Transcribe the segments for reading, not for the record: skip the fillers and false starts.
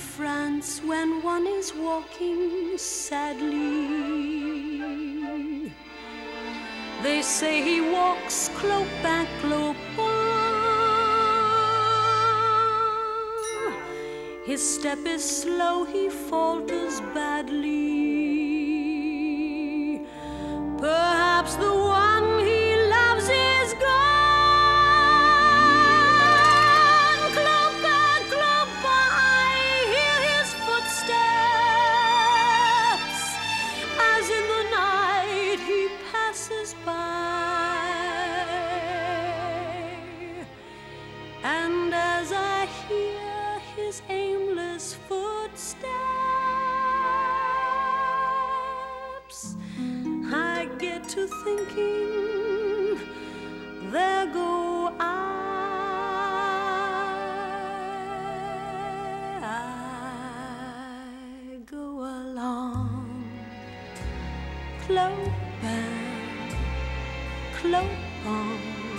France when one is walking sadly. They say he walks clope-back clope. His step is slow, he falters badly. Perhaps the one he loves is gone. Clope-back clope, I hear his footsteps as in the night he passes by. And as I hear his aimless footsteps, I get to thinking, there go I go along, clope-back, clope-on,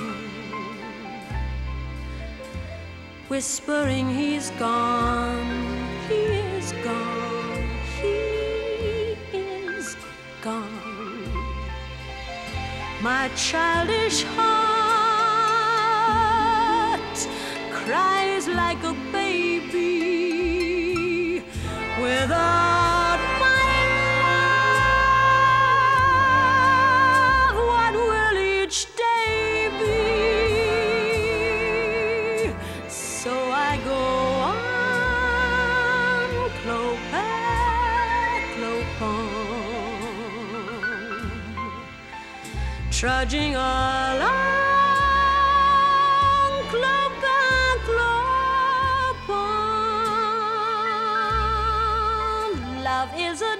whispering he's gone, he is gone, he is gone. My childish heart cries like a baby without my love. What will each day be? So I go on, clope-back, clope-on, trudging along, clope-back, clope-on. Love is a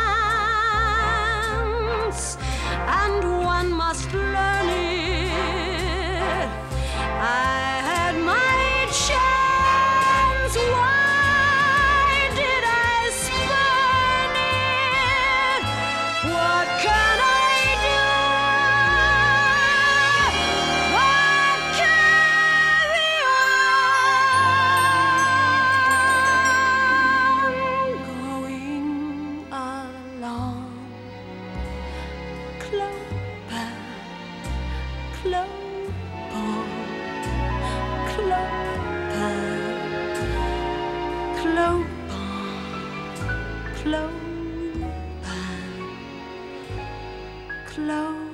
dance, and one must learn it. I had my chance, why did I spurn it? What can I do? What carry on? Going along, clope-back, clope-on, clope-back, clope-on, clope-back, clope.